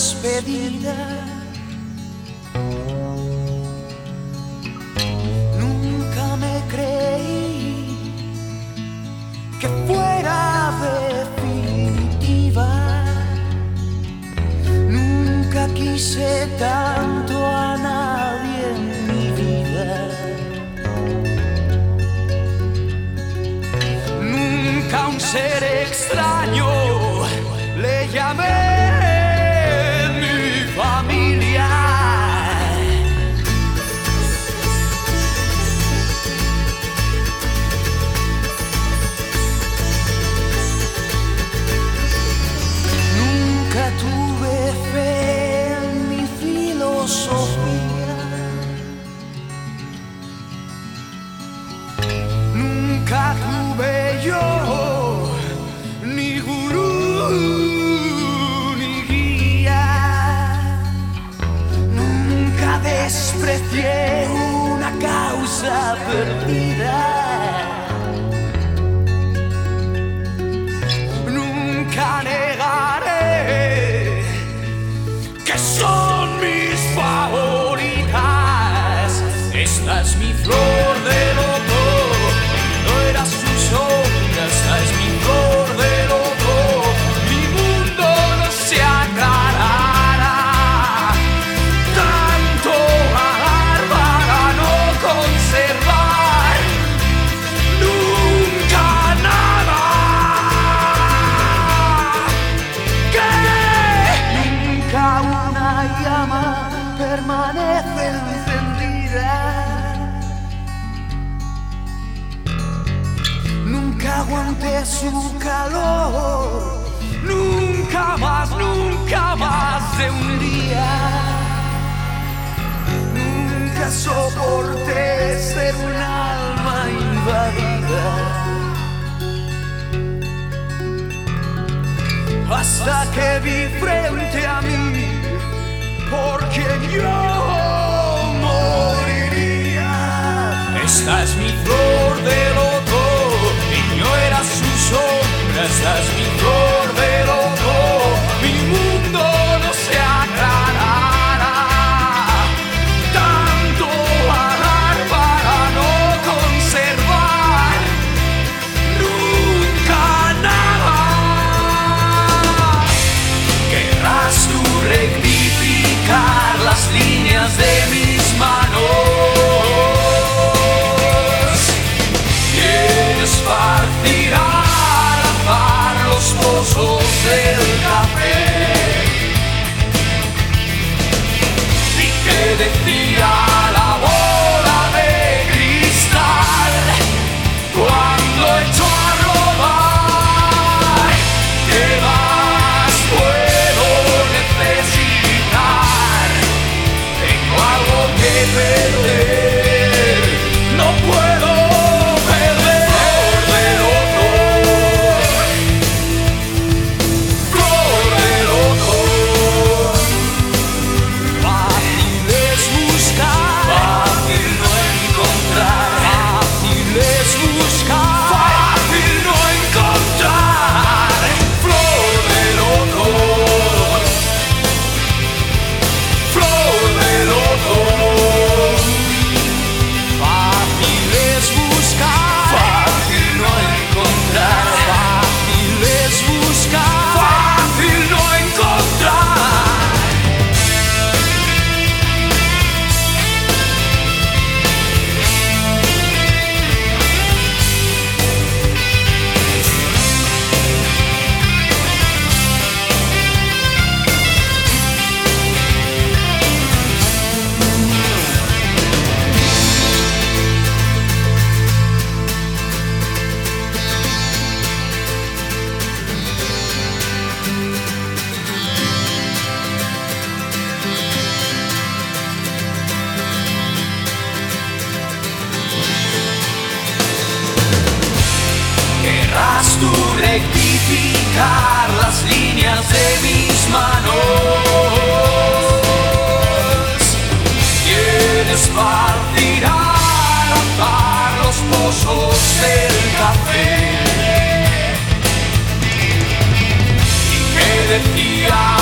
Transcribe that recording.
despedida. Nunca me creí que fuera definitiva. Nunca quise tanto a nadie en mi vida. Nunca a un ser extraño le llamé mi familia. Nunca tuve fe en mi filosofía. Nunca tuve yo ni gurú ni guía. Nunca desprecié una causa perdida. Nunca negaré que son mis favoritas. Esta es mi flor de loto, no era su sombra. Esta es mi flor de loto, mi mundo no se aclarará. Tanto pagar para no conservar nunca nada. Que nunca una llama permanece encendida. Nunca aguanté su calor, nunca más de un día. Nunca soporté ser un alma invadida. Hasta que vi frente a mí por quien yo moriría. Esta es mi flor de loto, no era su sombra. Esta es mi flor de loto, mi mundo no se aclarará. Tanto pagar para no conservar nunca nada. Querrás tú rectificar las líneas de mis manos. Esparcirá los pozos del café. ¿Y qué decía la bola de cristal cuando echó a robar? ¿Qué más puedo necesitar? Tengo algo que perder, no puedo. Querrás tú rectificar las líneas de mis manos. Quieres esparcirá los pozos del café. Y que decía